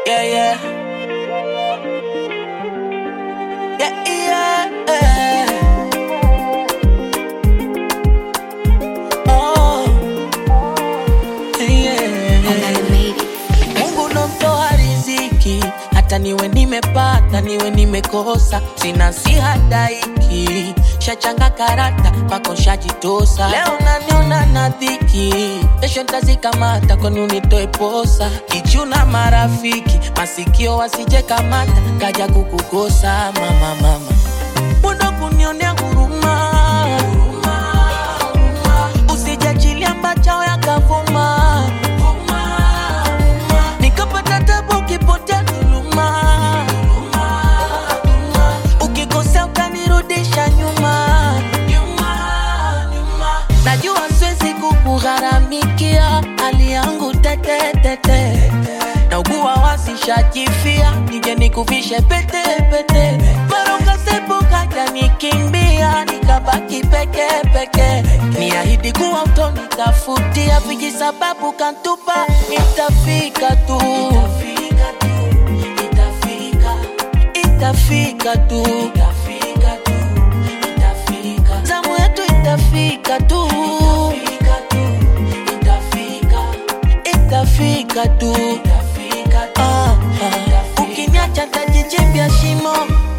Yeah, yeah. Yeah, yeah. Oh, yeah. Mungu ndo mtoa riziki, hata niwe nimepata niwe nimekosa, sina sihadaiki, shachanga karata pako shajitosa. Leo naniona na dhiki, kesho ntazikamata kwani unitoe posa. Kichuna marafiki, masikio wasije kamata, kaja kukukosa mama. Mundo kunionea huruma, usijachilia mbachao ya kavuma, nikapata tabu kipotea dhuluma, ukikosea utanirudisha nyuma. Najua siwezi kukugharamikia, hali yangu tete, naugua wasishajifia, nije nikuvishe pete. Maronga sepo kaja nikimbia, nikabaki peke. Niahidi kuwa utonitafutia, vijisababu kantupa, itafika tu. Zamu yetu itafika tu. Itafika tu. Ukiniacha ntajichimbia shimo.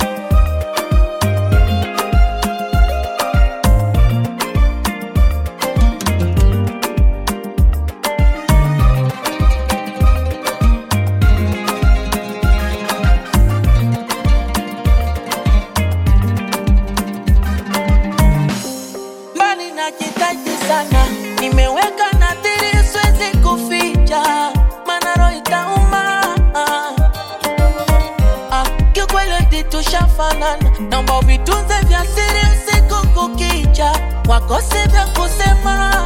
Mbali najitaji sana, nimeweka nadhiri siwezi kuficha, maana roho itauma. Kiukweli tushafanana, naomba vitunze vya siri usiku kukicha, wakose vya kusema.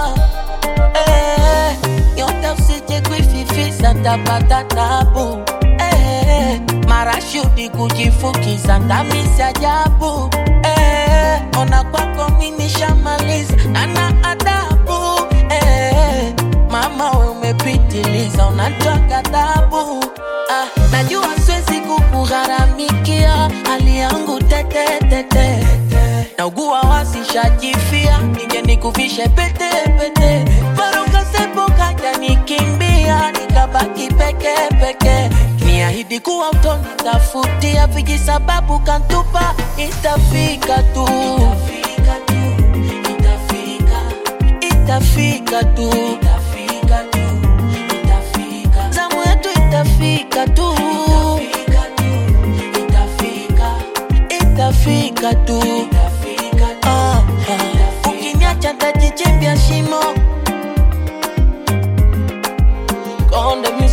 Yote usije kuififisa, tapata tabu. Marashudi kujifukiza, ndamisi ajabu. Ona kwako mimi shamaliza, ana adabu. Mama we umepitiliza, unatoa ghadhabu. Najua siwezi kukugharamikia, hali yangu tete. Naugua wasishajifia, nije nikuvishe pete. Maronga sepo kaja nikimbia, nikabaki peke. Niahidi kuwa utonitafutia, vijisababu kantupa, itafika tu. Zamu yetu itafika tu. Itafika tu. Ukiniacha ntajichimbia shimo. Konde